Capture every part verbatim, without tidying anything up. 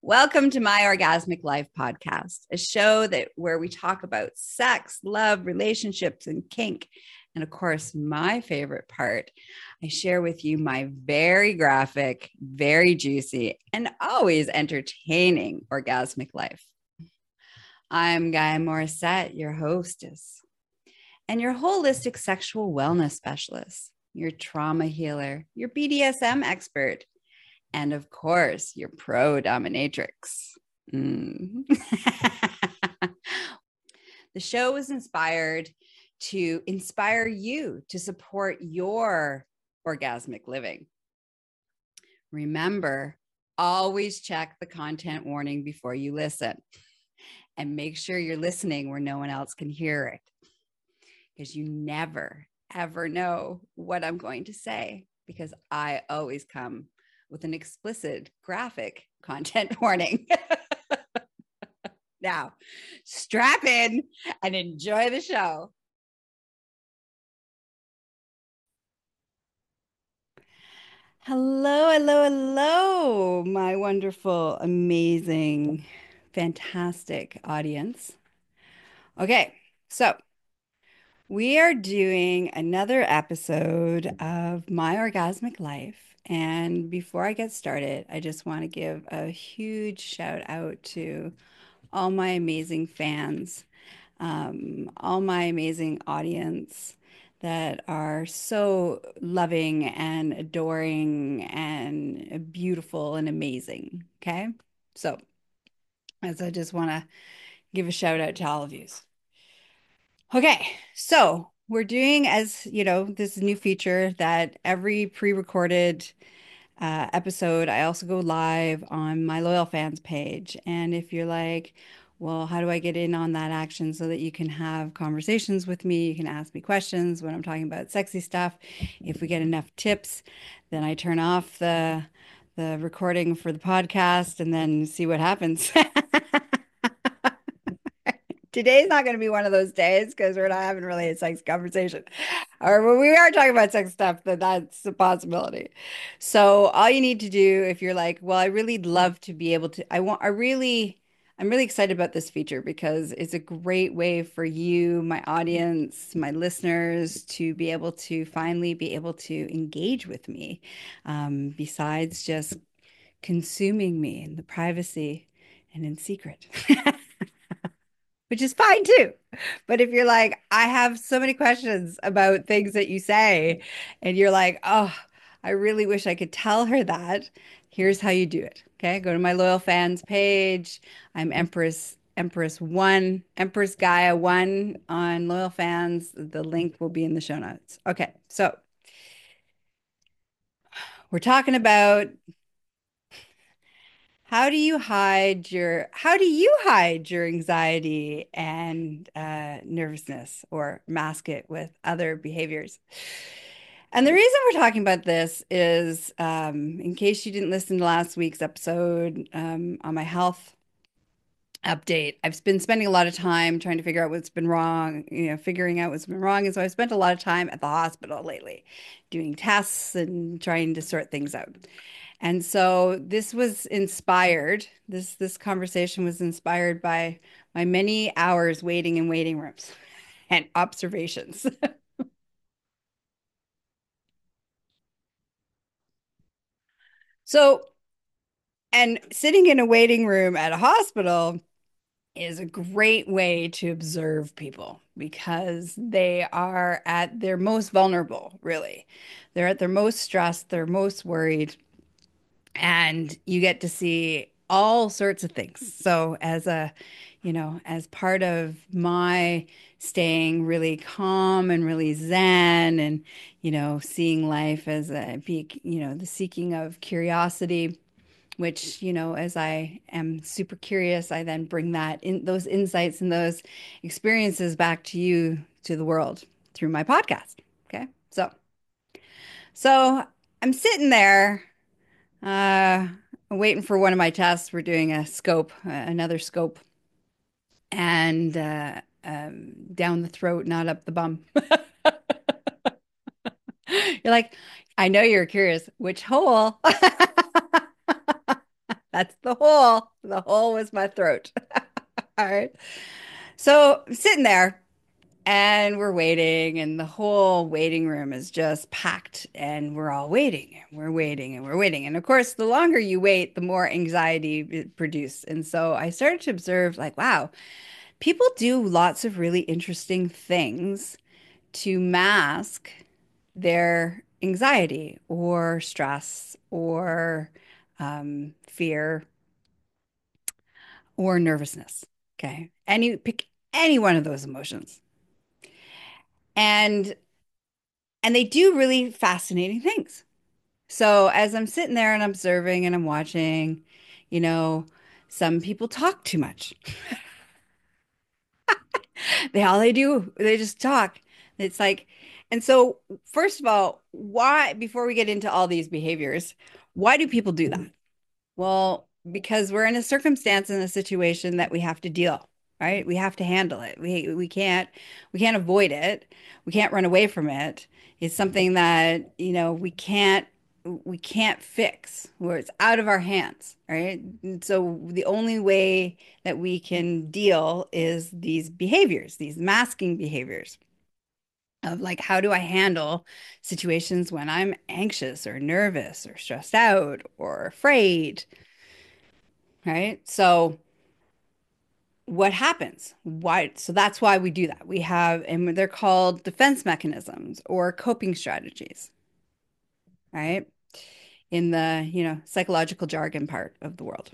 Welcome to My Orgasmic Life podcast, a show that where we talk about sex, love, relationships, and kink. And of course, my favorite part, I share with you my very graphic, very juicy, and always entertaining orgasmic life. I'm Gaia Morissette, your hostess, and your holistic sexual wellness specialist, your trauma healer, your B D S M expert, and of course, your pro dominatrix. Mm. The show was inspired to inspire you to support your orgasmic living. Remember, always check the content warning before you listen, and make sure you're listening where no one else can hear it, because you never, ever know what I'm going to say, because I always come with an explicit graphic content warning. Now, strap in and enjoy the show. Hello, hello, hello, my wonderful, amazing, fantastic audience. Okay, so we are doing another episode of My Orgasmic Life. And before I get started, I just want to give a huge shout out to all my amazing fans, um, all my amazing audience that are so loving and adoring and beautiful and amazing. Okay. So, as I just want to give a shout out to all of you. Okay. So, we're doing, as you know, this new feature that every pre-recorded uh, episode, I also go live on my loyal fans page. And if you're like, well, how do I get in on that action so that you can have conversations with me? You can ask me questions when I'm talking about sexy stuff. If we get enough tips, then I turn off the the recording for the podcast and then see what happens. Today's not going to be one of those days because we're not having really a sex conversation. Or when we are talking about sex stuff, then that's a possibility. So all you need to do if you're like, well, I really love to be able to, I want, I really, I'm really excited about this feature because it's a great way for you, my audience, my listeners to be able to finally be able to engage with me, um, besides just consuming me in the privacy and in secret. Which is fine too. But if you're like, I have so many questions about things that you say, and you're like, oh, I really wish I could tell her that, here's how you do it. Okay. Go to my loyal fans page. I'm Empress Empress One, Empress Gaia One on loyal fans. The link will be in the show notes. Okay. So we're talking about how do you hide your how do you hide your anxiety and uh, nervousness or mask it with other behaviors? And the reason we're talking about this is, um, in case you didn't listen to last week's episode um, on my health update, I've been spending a lot of time trying to figure out what's been wrong, you know, figuring out what's been wrong. And so I spent a lot of time at the hospital lately doing tests and trying to sort things out. And so this was inspired, this this conversation was inspired by my many hours waiting in waiting rooms and observations. So, and sitting in a waiting room at a hospital is a great way to observe people because they are at their most vulnerable, really. They're at their most stressed, they're most worried, and you get to see all sorts of things. So as a, you know, as part of my staying really calm and really zen and, you know, seeing life as a be, you know, the seeking of curiosity, which, you know, as I am super curious, I then bring that in those insights and those experiences back to you, to the world through my podcast. Okay. So, so I'm sitting there uh, waiting for one of my tests. We're doing a scope, uh, another scope, and uh, um, down the throat, not up the bum. You're like, I know you're curious, which hole? That's the hole. The hole was my throat. All right. So I'm sitting there and we're waiting, and the whole waiting room is just packed, and we're all waiting and we're waiting and we're waiting. And of course, the longer you wait, the more anxiety it produces. And so I started to observe, like, wow, people do lots of really interesting things to mask their anxiety or stress or um, fear or nervousness. Okay. Any pick any one of those emotions. And and they do really fascinating things. So as I'm sitting there and observing and I'm watching, you know, some people talk too much. They all they do, they just talk. It's like, and so first of all, why, before we get into all these behaviors, why do people do that? Well, because we're in a circumstance in a situation that we have to deal, right? We have to handle it. We we can't we can't avoid it. We can't run away from it. It's something that, you know, we can't we can't fix, where it's out of our hands, right? And so the only way that we can deal is these behaviors, these masking behaviors of, like, how do I handle situations when I'm anxious or nervous or stressed out or afraid, right? So what happens? Why? So that's why we do that. We have, and they're called defense mechanisms or coping strategies, right? In the, you know, psychological jargon part of the world.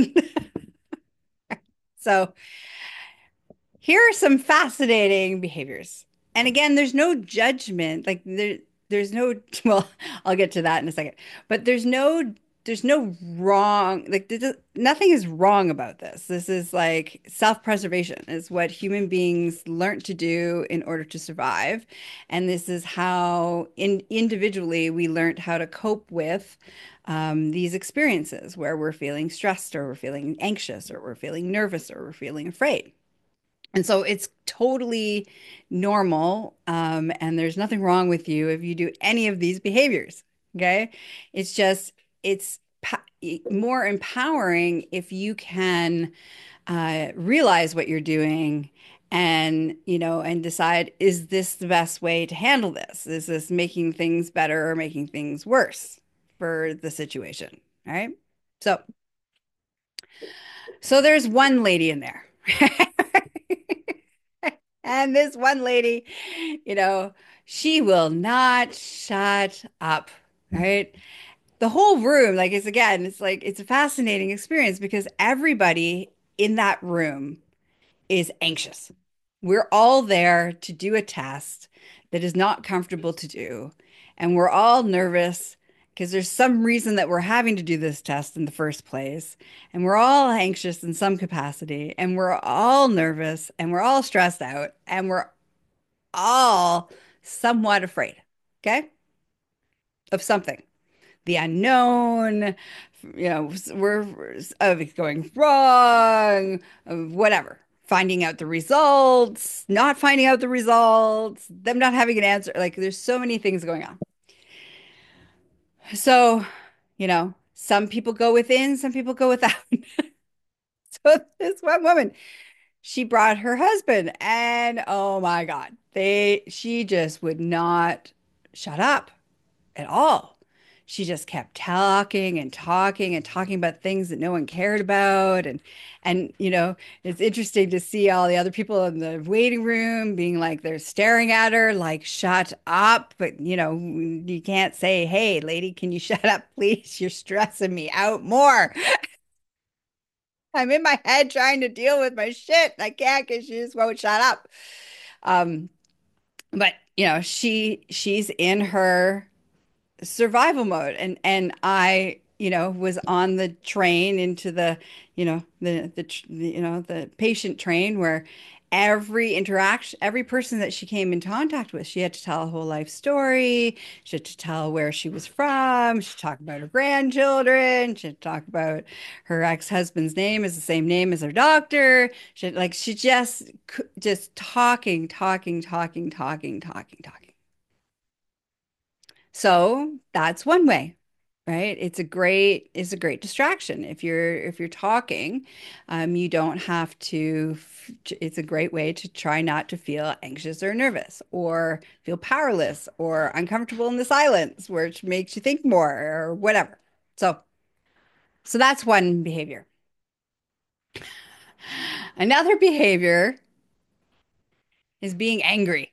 So here are some fascinating behaviors. And again, there's no judgment. Like there, there's no, well, I'll get to that in a second. But there's no, there's no wrong, like there's, nothing is wrong about this. This is like self-preservation is what human beings learned to do in order to survive. And this is how in individually we learned how to cope with um, these experiences where we're feeling stressed or we're feeling anxious or we're feeling nervous or we're feeling afraid. And so it's totally normal, um, and there's nothing wrong with you if you do any of these behaviors. Okay. It's just, it's pa- more empowering if you can uh, realize what you're doing and, you know, and decide, is this the best way to handle this? Is this making things better or making things worse for the situation? All right. So, so there's one lady in there. And this one lady, you know, she will not shut up, right? The whole room, like, it's again, it's like it's a fascinating experience because everybody in that room is anxious. We're all there to do a test that is not comfortable to do. And we're all nervous because there's some reason that we're having to do this test in the first place. And we're all anxious in some capacity. And we're all nervous and we're all stressed out. And we're all somewhat afraid, okay, of something, the unknown, you know, we're of it going wrong, of whatever, finding out the results, not finding out the results, them not having an answer. Like there's so many things going on. So, you know, some people go within, some people go without. So this one woman, she brought her husband, and oh my God, they she just would not shut up at all. She just kept talking and talking and talking about things that no one cared about. And, and, you know, it's interesting to see all the other people in the waiting room being like, they're staring at her, like, shut up. But, you know, you can't say, hey, lady, can you shut up, please? You're stressing me out more. I'm in my head trying to deal with my shit. I can't because she just won't shut up. Um, but, you know, she, she's in her survival mode, and and I, you know, was on the train into the, you know, the the, the you know, the patient train where every interaction, every person that she came in contact with, she had to tell a whole life story. She had to tell where she was from. She talked about her grandchildren. She had to talk about her ex-husband's name is the same name as her doctor. She had, like, she just just talking, talking, talking, talking, talking, talking. So that's one way right? It's a great it's a great distraction. If you're if you're talking, um, you don't have to. f- It's a great way to try not to feel anxious or nervous or feel powerless or uncomfortable in the silence, which makes you think more or whatever. So, so that's one behavior. Another behavior is being angry.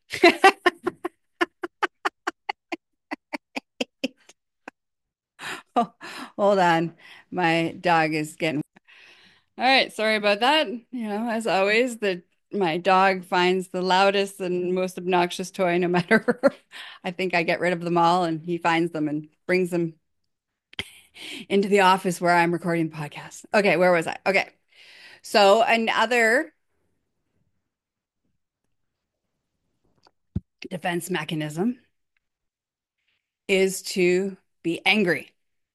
Oh, hold on. My dog is getting. All right, sorry about that. You know, as always, the my dog finds the loudest and most obnoxious toy no matter. I think I get rid of them all and he finds them and brings them into the office where I'm recording the podcast. Okay, where was I? Okay. So another defense mechanism is to be angry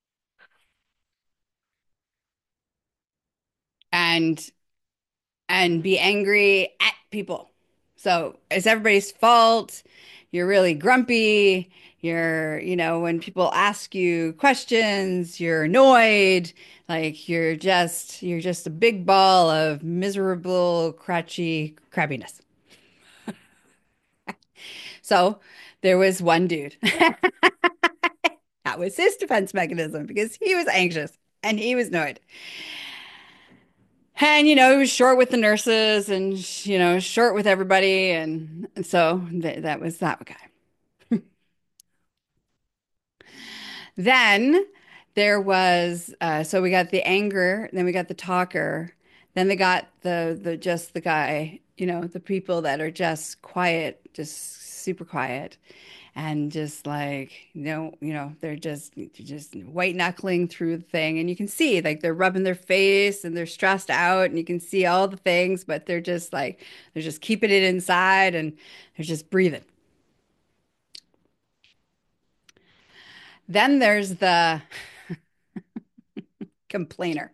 and and be angry at people. So it's everybody's fault. You're really grumpy. You're, you know, when people ask you questions, you're annoyed. Like you're just, you're just a big ball of miserable, crotchy crabbiness. So there was one dude. That was his defense mechanism because he was anxious and he was annoyed. And, you know, he was short with the nurses and, you know, short with everybody. And, and so th that was that guy. Then there was, uh, so we got the anger, then we got the talker, then they got the, the, just the guy, you know, the people that are just quiet, just super quiet. And just like, you know, you know, they're just just white knuckling through the thing. And you can see like they're rubbing their face and they're stressed out and you can see all the things, but they're just like they're just keeping it inside and they're just breathing. Then there's the complainer.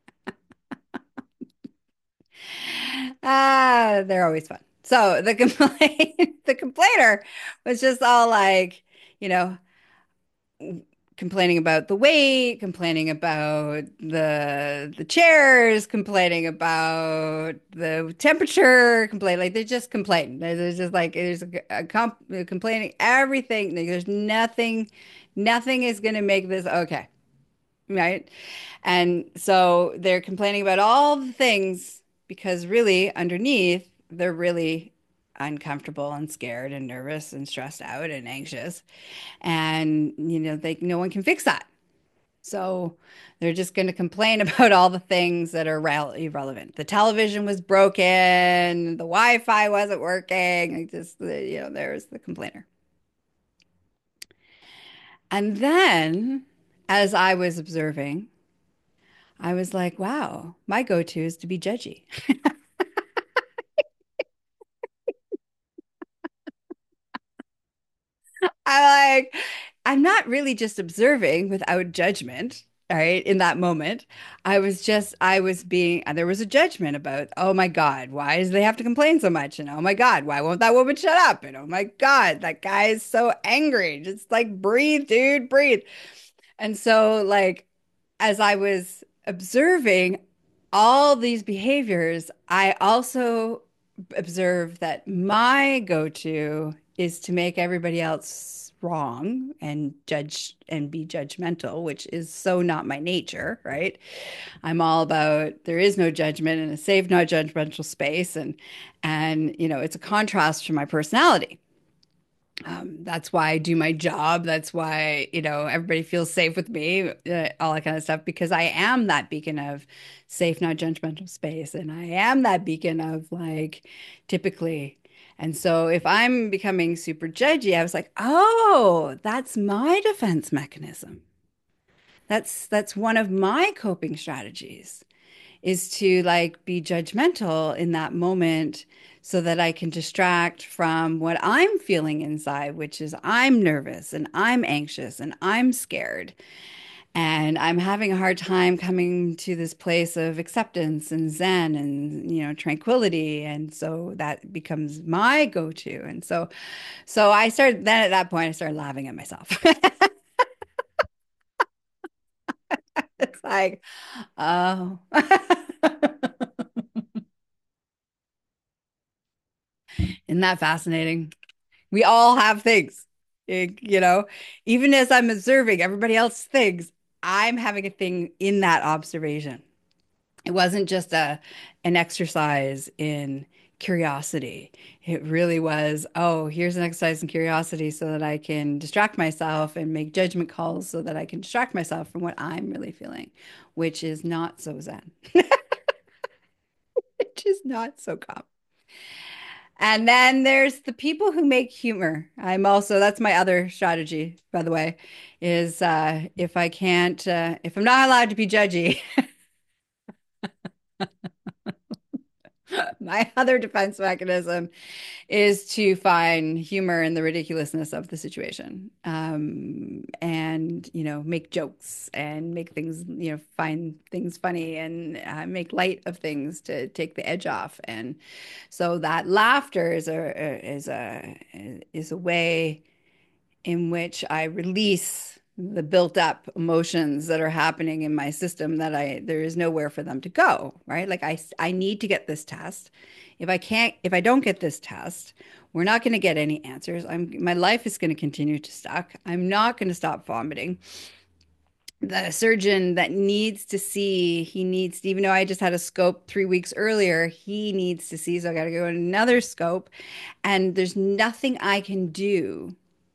Ah, they're always fun. So the complaint the complainer was just all like, you know, complaining about the weight, complaining about the the chairs, complaining about the temperature, complain like they just complain. There's just like there's a, a comp complaining everything. Like, there's nothing, nothing is going to make this okay, right? And so they're complaining about all the things because really underneath they're really uncomfortable and scared and nervous and stressed out and anxious. And, you know, they no one can fix that. So they're just going to complain about all the things that are rel irrelevant. The television was broken, the Wi-Fi wasn't working. Like just, the, you know, there's the complainer. And then, as I was observing, I was like, wow, my go-to is to be judgy. I like, I'm not really just observing without judgment, right? In that moment, I was just, I was being, there was a judgment about, oh my God, why does they have to complain so much? And oh my God, why won't that woman shut up? And oh my God, that guy is so angry. Just like breathe, dude, breathe. And so, like, as I was observing all these behaviors, I also observed that my go-to is to make everybody else wrong and judge and be judgmental, which is so not my nature, right? I'm all about there is no judgment and a safe, not judgmental space, and and you know, it's a contrast to my personality. Um, that's why I do my job. That's why, you know, everybody feels safe with me, uh, all that kind of stuff, because I am that beacon of safe, not judgmental space. And I am that beacon of like typically. And so if I'm becoming super judgy, I was like, oh, that's my defense mechanism. That's that's one of my coping strategies is to like be judgmental in that moment so that I can distract from what I'm feeling inside, which is I'm nervous and I'm anxious and I'm scared. And I'm having a hard time coming to this place of acceptance and zen and, you know, tranquility. And so that becomes my go-to. And so, so I started then at that point, I started laughing at myself. It's like, oh. Isn't that fascinating? We all have things, eh, you know, even as I'm observing everybody else's things, I'm having a thing in that observation. It wasn't just a an exercise in curiosity. It really was, oh, here's an exercise in curiosity so that I can distract myself and make judgment calls so that I can distract myself from what I'm really feeling, which is not so zen, which is not so calm. And then there's the people who make humor. I'm also, that's my other strategy, by the way, is uh, if I can't, uh, if I'm not allowed to be judgy, my other defense mechanism is to find humor in the ridiculousness of the situation. Um, and, you know, make jokes and make things, you know, find things funny and uh, make light of things to take the edge off. And so that laughter is a is a is a way in which I release the built up emotions that are happening in my system that I there is nowhere for them to go, right? Like I I need to get this test. If I can't if I don't get this test, we're not going to get any answers. I'm my life is going to continue to suck. I'm not going to stop vomiting. The surgeon that needs to see, he needs, even though I just had a scope three weeks earlier, he needs to see. So I got to go in another scope. And there's nothing I can do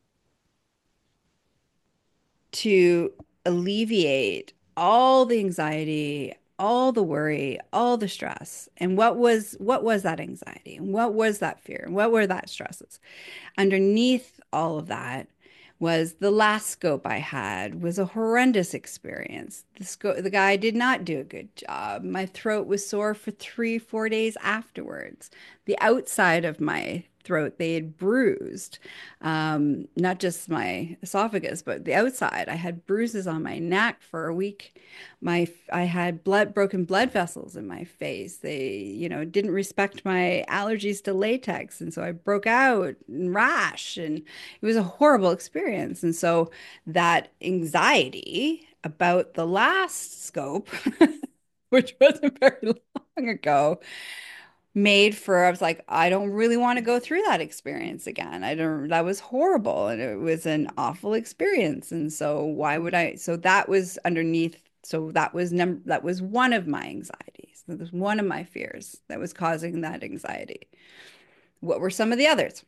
to alleviate all the anxiety, all the worry, all the stress. And what was what was that anxiety? And what was that fear? And what were that stresses? Underneath all of that was the last scope I had was a horrendous experience. The scope, the guy did not do a good job. My throat was sore for three, four days afterwards. The outside of my throat, they had bruised, um, not just my esophagus, but the outside. I had bruises on my neck for a week. My, I had blood, broken blood vessels in my face. They, you know, didn't respect my allergies to latex. And so I broke out and rash, and it was a horrible experience. And so that anxiety about the last scope, which wasn't very long ago, made for, I was like, I don't really want to go through that experience again. I don't, that was horrible and it was an awful experience. And so why would I? So that was underneath. So that was num that was one of my anxieties. That was one of my fears that was causing that anxiety. What were some of the others?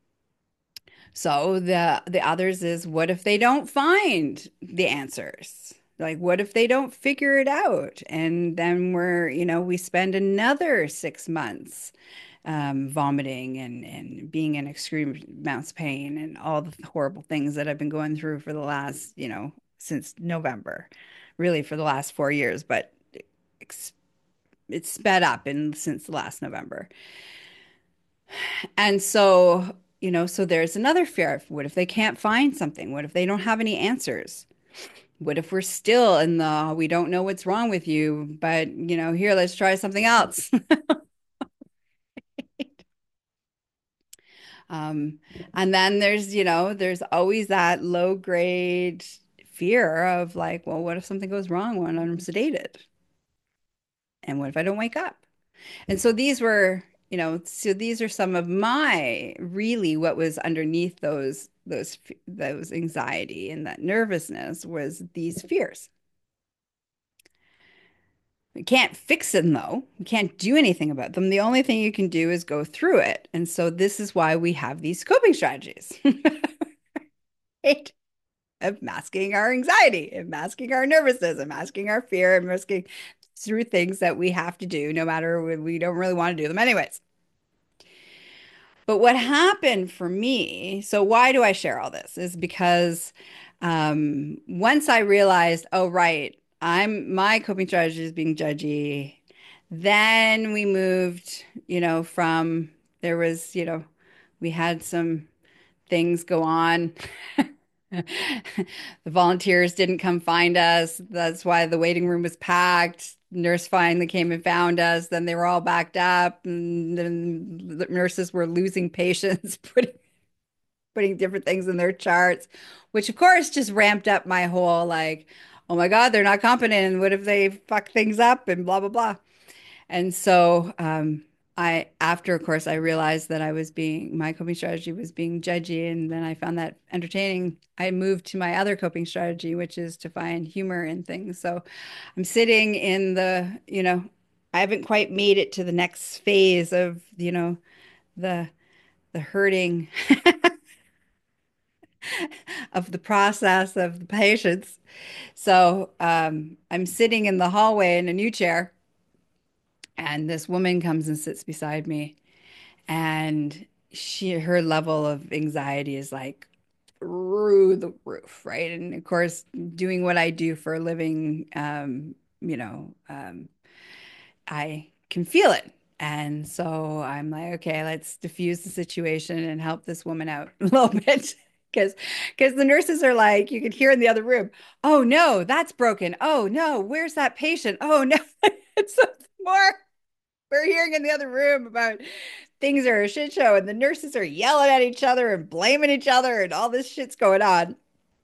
So the the others is, what if they don't find the answers? Like, what if they don't figure it out? And then we're, you know, we spend another six months um, vomiting and and being in extreme amounts of pain and all the horrible things that I've been going through for the last, you know, since November, really for the last four years, but it's, it's sped up in since last November. And so, you know, so there's another fear of, what if they can't find something? What if they don't have any answers? What if we're still in the, we don't know what's wrong with you, but, you know, here, let's try something else. Um, and then there's, you know, there's always that low grade fear of like, well, what if something goes wrong when I'm sedated? And what if I don't wake up? And so these were, you know, so these are some of my really what was underneath those those those anxiety and that nervousness was these fears. We can't fix them though. We can't do anything about them. The only thing you can do is go through it. And so this is why we have these coping strategies. Right? Of masking our anxiety and masking our nervousness and masking our fear and masking through things that we have to do no matter when we don't really want to do them anyways. But what happened for me, so why do I share all this? Is because um, once I realized, oh, right, I'm my coping strategy is being judgy. Then we moved, you know, from there was, you know, we had some things go on. The volunteers didn't come find us. That's why the waiting room was packed. Nurse finally came and found us. Then they were all backed up, and then the nurses were losing patients, putting putting different things in their charts, which of course just ramped up my whole like, oh my God, they're not competent. And what if they fuck things up and blah, blah, blah. And so um, I, after, of course, I realized that I was being, my coping strategy was being judgy. And then I found that entertaining. I moved to my other coping strategy, which is to find humor in things. So I'm sitting in the, you know, I haven't quite made it to the next phase of, you know, the, the hurting of the process of the patients. So um, I'm sitting in the hallway in a new chair, and this woman comes and sits beside me, and she her level of anxiety is like through the roof, right? And of course, doing what I do for a living, um, you know, um, I can feel it. And so I'm like, okay, let's diffuse the situation and help this woman out a little bit. Because because the nurses are like, you can hear in the other room, oh no, that's broken. Oh no, where's that patient? Oh no. It's more we're hearing in the other room about things are a shit show, and the nurses are yelling at each other and blaming each other, and all this shit's going on.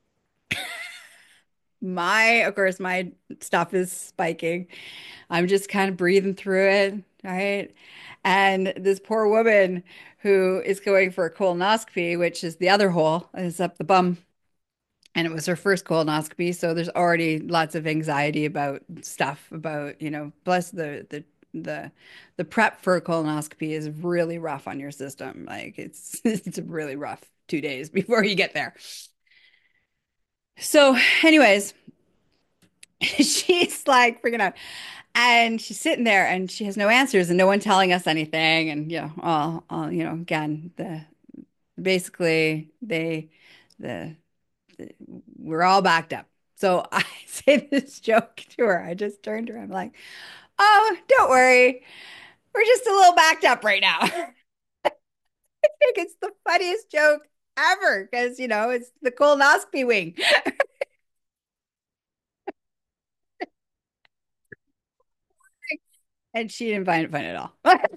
My, of course, my stuff is spiking. I'm just kind of breathing through it, right? And this poor woman who is going for a colonoscopy, which is the other hole, is up the bum. And it was her first colonoscopy, so there's already lots of anxiety about stuff about, you know, plus the the the the prep for a colonoscopy is really rough on your system. Like it's it's a really rough two days before you get there. So, anyways, she's like freaking out. And she's sitting there and she has no answers and no one telling us anything. And, you know, all, all, you know, again, the basically they, the, the we're all backed up. So I say this joke to her. I just turned to her. I'm like, oh, don't worry. We're just a little backed up right now. I think it's the funniest joke ever because, you know, it's the colonoscopy wing. And she didn't find it funny at all.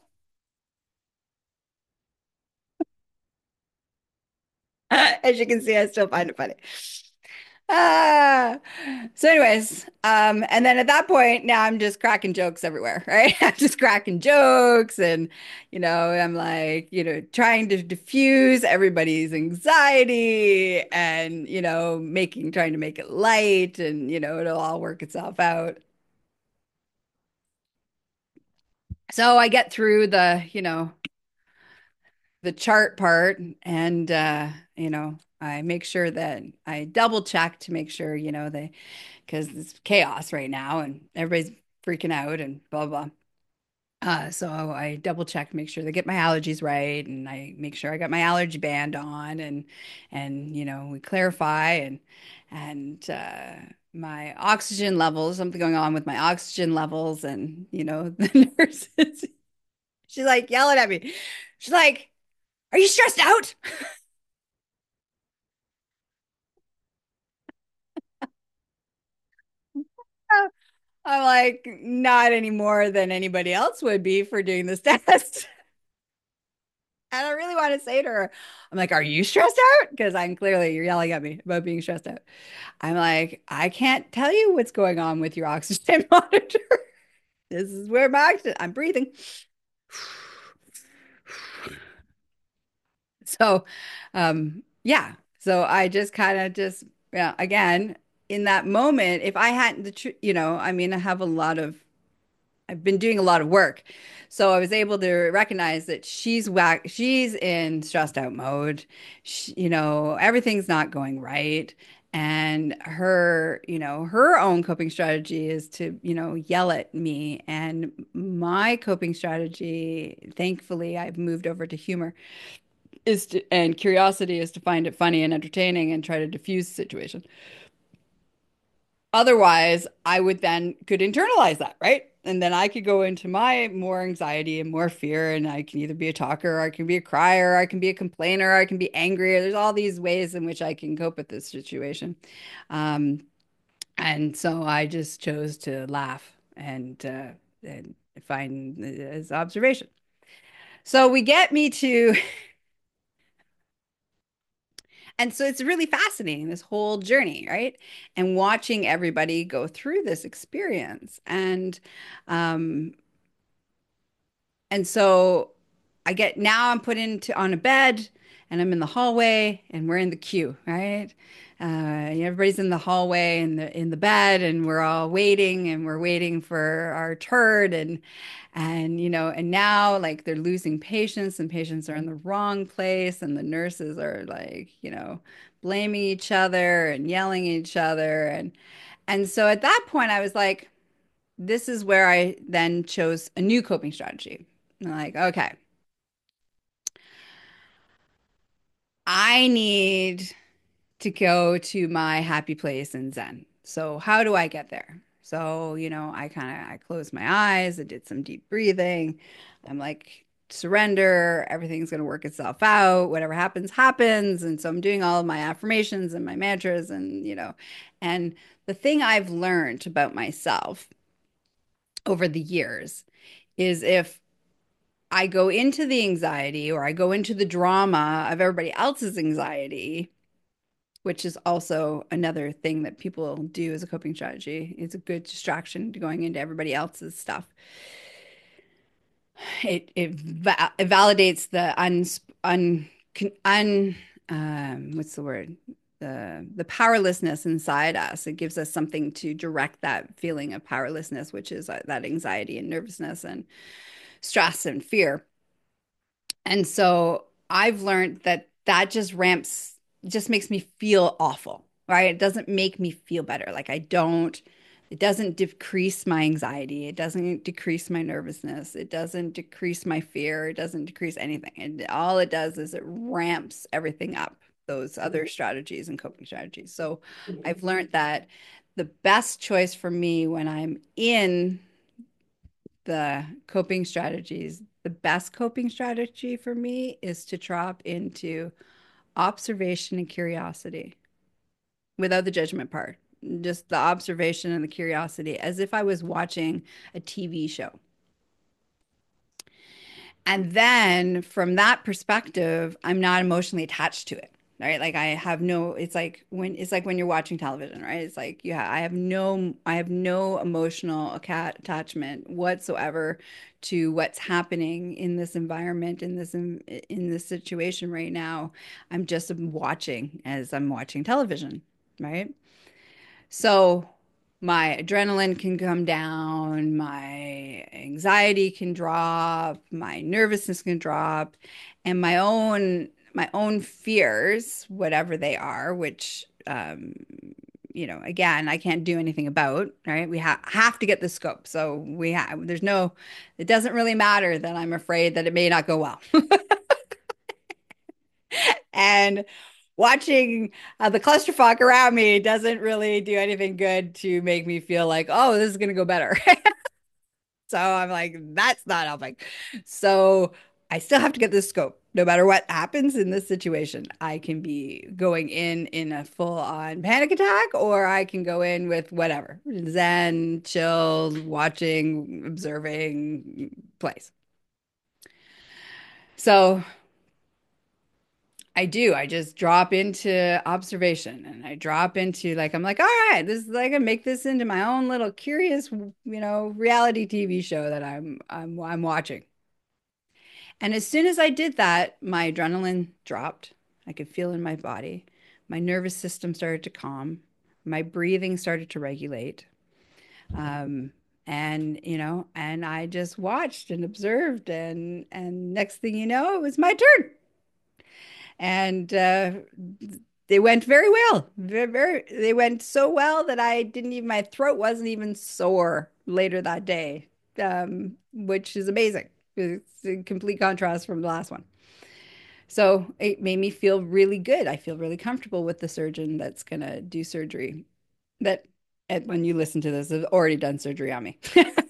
As you can see, I still find it funny. Ah. So, anyways, um, and then at that point, now I'm just cracking jokes everywhere, right? I'm just cracking jokes, and you know, I'm like, you know, trying to diffuse everybody's anxiety, and you know, making trying to make it light, and you know, it'll all work itself out. So I get through the, you know, the chart part, and uh, you know, I make sure that I double check to make sure, you know, they because it's chaos right now and everybody's freaking out and blah blah. Uh, so I double check to make sure they get my allergies right, and I make sure I got my allergy band on, and and you know we clarify and and uh, my oxygen levels, something going on with my oxygen levels, and you know the nurses, she's like yelling at me. She's like, "Are you stressed out?" I'm like, "Not any more than anybody else would be for doing this test." And I really want to say to her, I'm like, are you stressed out? Because I'm clearly, you're yelling at me about being stressed out. I'm like, I can't tell you what's going on with your oxygen monitor. This is where my oxygen, I'm breathing. So, um, yeah. So I just kind of just, yeah, again, in that moment, if I hadn't the tr you know, I mean, I have a lot of I've been doing a lot of work. So I was able to recognize that she's whack, she's in stressed out mode. She, you know, everything's not going right. And her, you know, her own coping strategy is to, you know, yell at me. And my coping strategy, thankfully, I've moved over to humor, is to, and curiosity is to find it funny and entertaining and try to diffuse the situation. Otherwise, I would then could internalize that, right? And then I could go into my more anxiety and more fear, and I can either be a talker, or I can be a crier, or I can be a complainer, or I can be angry. There's all these ways in which I can cope with this situation. Um, and so I just chose to laugh and uh, and find it as observation. So we get me to, And so it's really fascinating, this whole journey, right? And watching everybody go through this experience. And um, and so I get now I'm put into on a bed and I'm in the hallway and we're in the queue, right? Uh, everybody's in the hallway and the in the bed and we're all waiting and we're waiting for our turn and and you know and now like they're losing patients and patients are in the wrong place and the nurses are like, you know, blaming each other and yelling at each other and and so at that point I was like, this is where I then chose a new coping strategy. I'm like, okay, I need to go to my happy place in Zen. So how do I get there? So, you know, I kind of I closed my eyes, I did some deep breathing. I'm like, surrender, everything's going to work itself out. Whatever happens, happens. And so I'm doing all of my affirmations and my mantras and, you know, and the thing I've learned about myself over the years is if I go into the anxiety or I go into the drama of everybody else's anxiety, which is also another thing that people do as a coping strategy. It's a good distraction to going into everybody else's stuff. It it, va it validates the un un un um what's the word? The the powerlessness inside us. It gives us something to direct that feeling of powerlessness, which is uh, that anxiety and nervousness and stress and fear. And so I've learned that that just ramps, just makes me feel awful, right? It doesn't make me feel better. Like I don't, it doesn't decrease my anxiety. It doesn't decrease my nervousness. It doesn't decrease my fear. It doesn't decrease anything. And all it does is it ramps everything up, those other strategies and coping strategies. So I've learned that the best choice for me when I'm in the coping strategies, the best coping strategy for me is to drop into observation and curiosity without the judgment part. Just the observation and the curiosity, as if I was watching a T V show. And then from that perspective, I'm not emotionally attached to it, right? Like I have no, it's like when it's like when you're watching television, right? It's like, yeah, I have no, I have no emotional atta- attachment whatsoever to what's happening in this environment, in this in, in this situation right now. I'm just watching as I'm watching television, right? So my adrenaline can come down, my anxiety can drop, my nervousness can drop, and my own my own fears, whatever they are, which um, you know, again, I can't do anything about, right? We ha have to get the scope. So we have there's no, it doesn't really matter that I'm afraid that it may not go well. And watching uh, the clusterfuck around me doesn't really do anything good to make me feel like, oh, this is going to go better. So I'm like, that's not helping. So I still have to get this scope. No matter what happens in this situation, I can be going in in a full-on panic attack, or I can go in with whatever, Zen, chilled, watching, observing place. So I do. I just drop into observation and I drop into like, I'm like, all right, this is like I make this into my own little curious, you know, reality T V show that I'm I'm I'm watching. And as soon as I did that, my adrenaline dropped. I could feel in my body. My nervous system started to calm. My breathing started to regulate. Um, and you know, and I just watched and observed and and next thing you know, it was my turn. And uh, they went very well. Very, very, they went so well that I didn't even, my throat wasn't even sore later that day, um, which is amazing. It's a complete contrast from the last one. So it made me feel really good. I feel really comfortable with the surgeon that's going to do surgery. That, and when you listen to this, has already done surgery on me.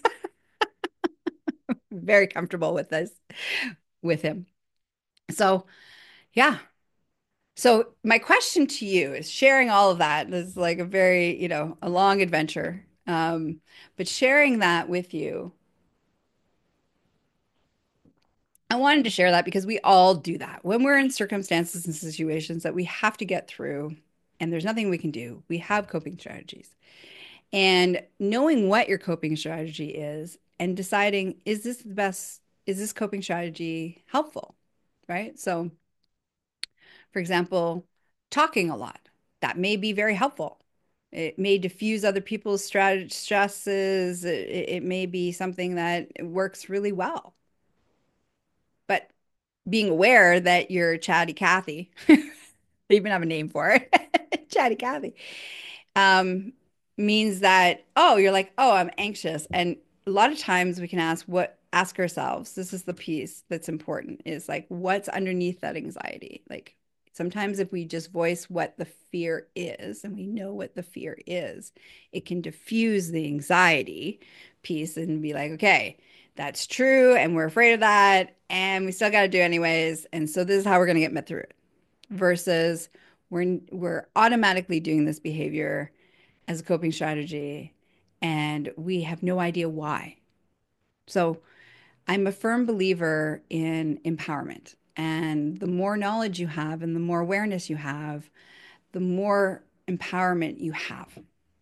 Very comfortable with this, with him. So, yeah. So my question to you is sharing all of that this is like a very, you know, a long adventure. Um, but sharing that with you, I wanted to share that because we all do that when we're in circumstances and situations that we have to get through, and there's nothing we can do. We have coping strategies. And knowing what your coping strategy is and deciding, is this the best, is this coping strategy helpful? Right? So, for example, talking a lot, that may be very helpful. It may diffuse other people's strat stresses. It, it may be something that works really well. But being aware that you're chatty Cathy, they even have a name for it, chatty Cathy, um, means that, oh, you're like, oh, I'm anxious. And a lot of times we can ask what, ask ourselves, this is the piece that's important, is like, what's underneath that anxiety? Like sometimes if we just voice what the fear is and we know what the fear is, it can diffuse the anxiety piece and be like, okay, that's true. And we're afraid of that. And we still got to do it anyways. And so this is how we're going to get met through it versus we're, we're automatically doing this behavior as a coping strategy, and we have no idea why. So I'm a firm believer in empowerment. And the more knowledge you have and the more awareness you have, the more empowerment you have.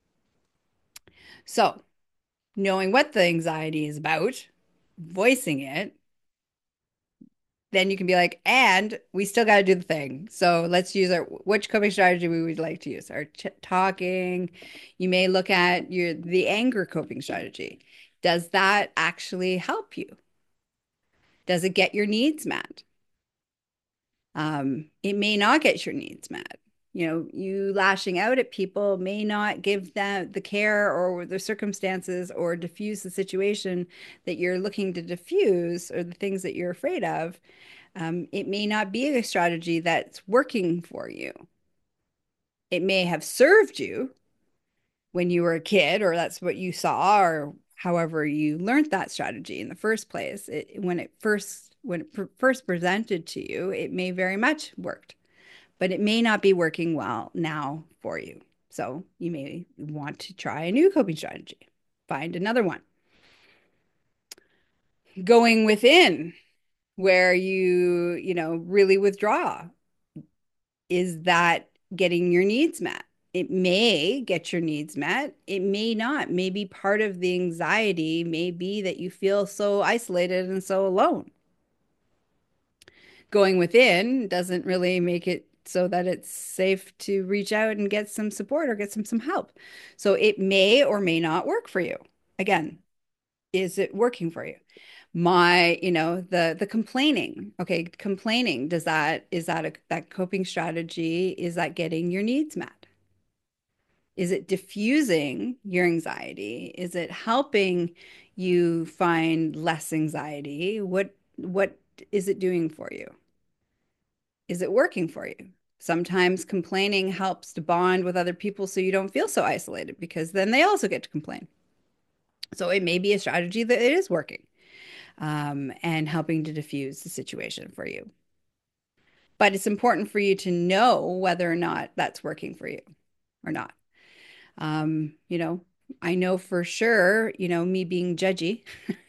So, knowing what the anxiety is about, voicing it, then you can be like, and we still got to do the thing. So let's use our which coping strategy we would like to use. Our ch talking. You may look at your the anger coping strategy. Does that actually help you? Does it get your needs met? Um, it may not get your needs met. You know, you lashing out at people may not give them the care or the circumstances or diffuse the situation that you're looking to diffuse or the things that you're afraid of. Um, it may not be a strategy that's working for you. It may have served you when you were a kid, or that's what you saw, or however you learned that strategy in the first place. It, when it first when it pr first presented to you, it may very much worked, but it may not be working well now for you. So you may want to try a new coping strategy. Find another one. Going within where you, you know, really withdraw. Is that getting your needs met? It may get your needs met. It may not. Maybe part of the anxiety may be that you feel so isolated and so alone. Going within doesn't really make it so that it's safe to reach out and get some support or get some some help. So it may or may not work for you. Again, is it working for you? My, you know, the the complaining. Okay, complaining, does that is that a that coping strategy? Is that getting your needs met? Is it diffusing your anxiety? Is it helping you find less anxiety? What what is it doing for you? Is it working for you? Sometimes complaining helps to bond with other people so you don't feel so isolated because then they also get to complain. So it may be a strategy that it is working, um, and helping to diffuse the situation for you. But it's important for you to know whether or not that's working for you or not. Um, you know, I know for sure, you know, me being judgy,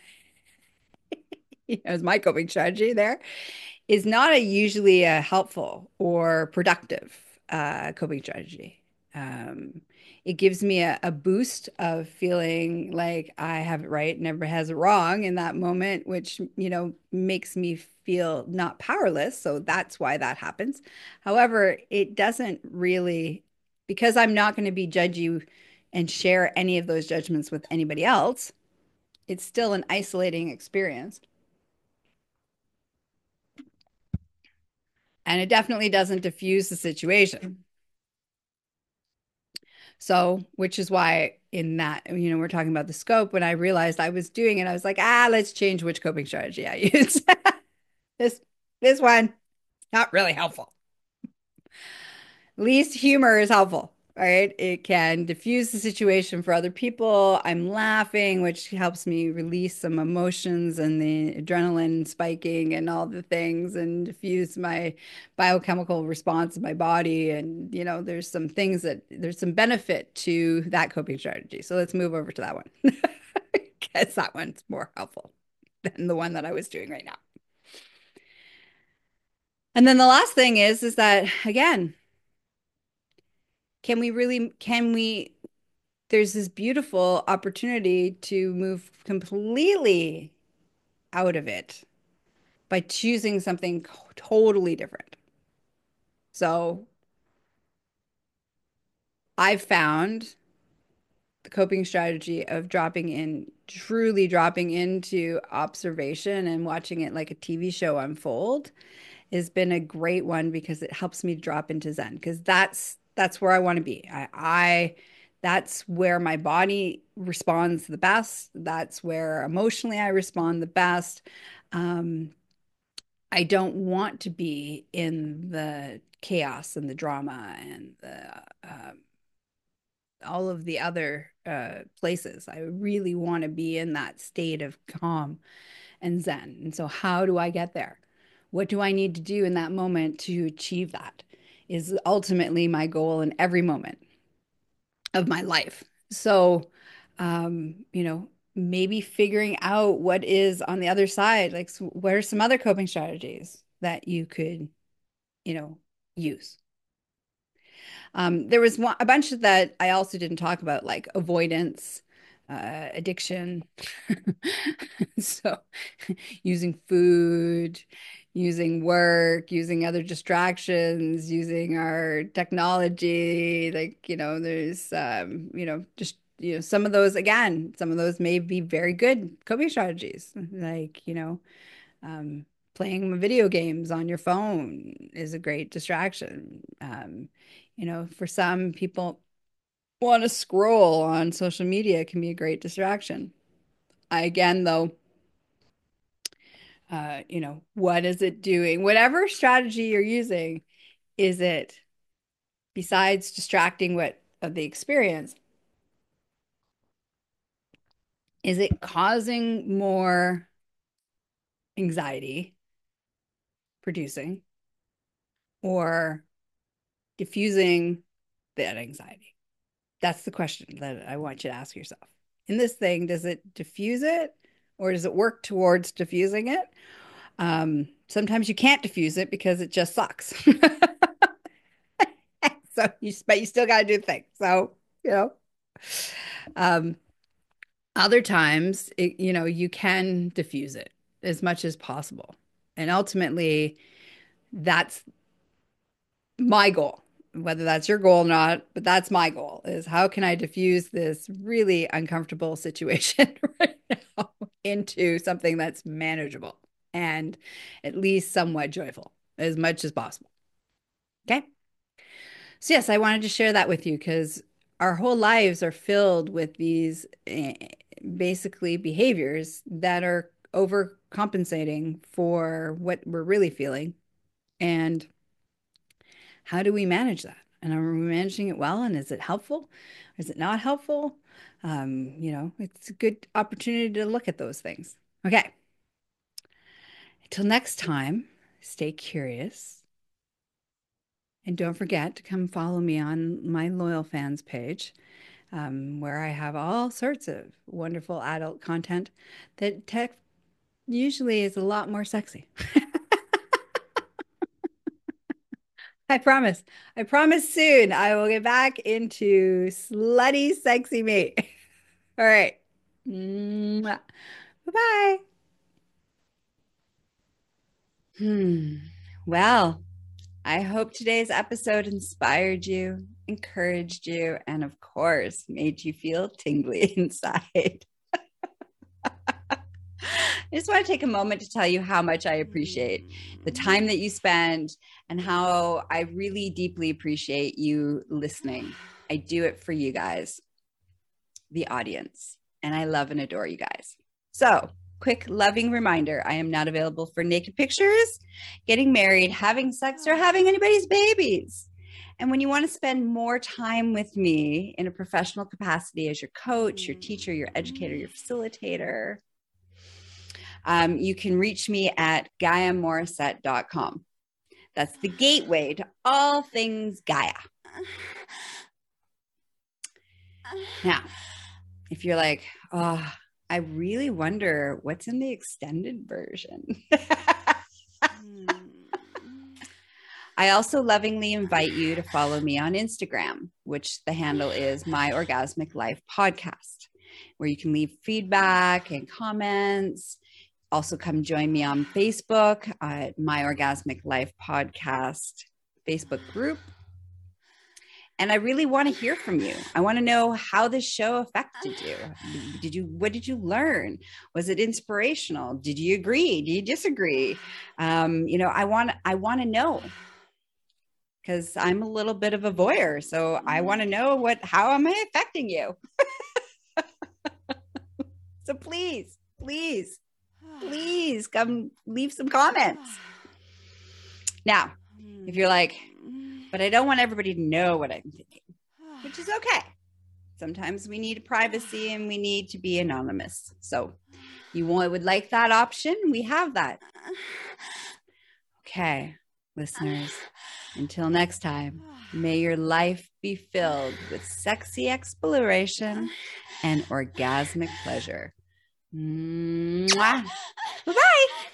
you know, is my coping strategy there, is not a usually a helpful or productive uh, coping strategy. Um, it gives me a, a boost of feeling like I have it right and everybody has it wrong in that moment, which, you know, makes me feel not powerless. So that's why that happens. However, it doesn't really, because I'm not going to be judgy and share any of those judgments with anybody else, it's still an isolating experience. And it definitely doesn't diffuse the situation. So, which is why in that, you know, we're talking about the scope. When I realized I was doing it, I was like, ah, let's change which coping strategy I use. This this one, not really helpful. At least humor is helpful, right? It can diffuse the situation for other people. I'm laughing, which helps me release some emotions and the adrenaline spiking and all the things and diffuse my biochemical response in my body. And, you know, there's some things that there's some benefit to that coping strategy. So let's move over to that one because that one's more helpful than the one that I was doing right now. And then the last thing is, is that again, can we really, can we, there's this beautiful opportunity to move completely out of it by choosing something totally different. So I've found the coping strategy of dropping in, truly dropping into observation and watching it like a T V show unfold has been a great one because it helps me drop into Zen because that's that's where I want to be. I, I that's where my body responds the best. That's where emotionally I respond the best. Um, I don't want to be in the chaos and the drama and the um, all of the other uh, places. I really want to be in that state of calm and Zen. And so, how do I get there? What do I need to do in that moment to achieve that? Is ultimately my goal in every moment of my life. So, um, you know, maybe figuring out what is on the other side, like what are some other coping strategies that you could, you know, use? Um, there was one, a bunch that I also didn't talk about, like avoidance, uh, addiction. So, using food, using work, using other distractions, using our technology. Like, you know, there's, um, you know, just, you know, some of those, again, some of those may be very good coping strategies. Like, you know, um, playing video games on your phone is a great distraction. Um, you know, for some people want to scroll on social media can be a great distraction. I, again, though, uh, you know, what is it doing? Whatever strategy you're using, is it besides distracting what of the experience, is it causing more anxiety producing or diffusing that anxiety? That's the question that I want you to ask yourself. In this thing, does it diffuse it or does it work towards diffusing it? Um, sometimes you can't diffuse it because it just sucks. So you, but you still got to do the thing. So, you know, um, other times, it, you know, you can diffuse it as much as possible. And ultimately, that's my goal, whether that's your goal or not, but that's my goal is how can I diffuse this really uncomfortable situation right now into something that's manageable and at least somewhat joyful as much as possible. Okay. So, yes, I wanted to share that with you because our whole lives are filled with these eh, basically behaviors that are overcompensating for what we're really feeling. And how do we manage that? And are we managing it well? And is it helpful? Or is it not helpful? Um, you know, it's a good opportunity to look at those things. Okay. Until next time, stay curious. And don't forget to come follow me on my Loyal Fans page, um, where I have all sorts of wonderful adult content that tech usually is a lot more sexy. I promise. I promise soon I will get back into slutty, sexy me. All right. Bye bye. Hmm. Well, I hope today's episode inspired you, encouraged you, and of course, made you feel tingly inside. I just want to take a moment to tell you how much I appreciate the time that you spend and how I really deeply appreciate you listening. I do it for you guys, the audience, and I love and adore you guys. So, quick loving reminder, I am not available for naked pictures, getting married, having sex, or having anybody's babies. And when you want to spend more time with me in a professional capacity as your coach, your teacher, your educator, your facilitator, um, you can reach me at gaia morissette dot com. That's the gateway to all things Gaia. Now, if you're like, oh, I really wonder what's in the extended version. I also lovingly invite you to follow me on Instagram, which the handle is My Orgasmic Life Podcast, where you can leave feedback and comments. Also, come join me on Facebook at My Orgasmic Life Podcast Facebook group. And I really want to hear from you. I want to know how this show affected you. Did you, what did you learn? Was it inspirational? Did you agree? Do you disagree? Um, you know, I want, I want to know, because I'm a little bit of a voyeur. So I want to know what, how am I affecting you? So please, please, please come leave some comments. Now, if you're like, but I don't want everybody to know what I'm thinking, which is okay. Sometimes we need privacy and we need to be anonymous. So you would like that option? We have that. Okay, listeners, until next time, may your life be filled with sexy exploration and orgasmic pleasure. Mwah. Bye-bye.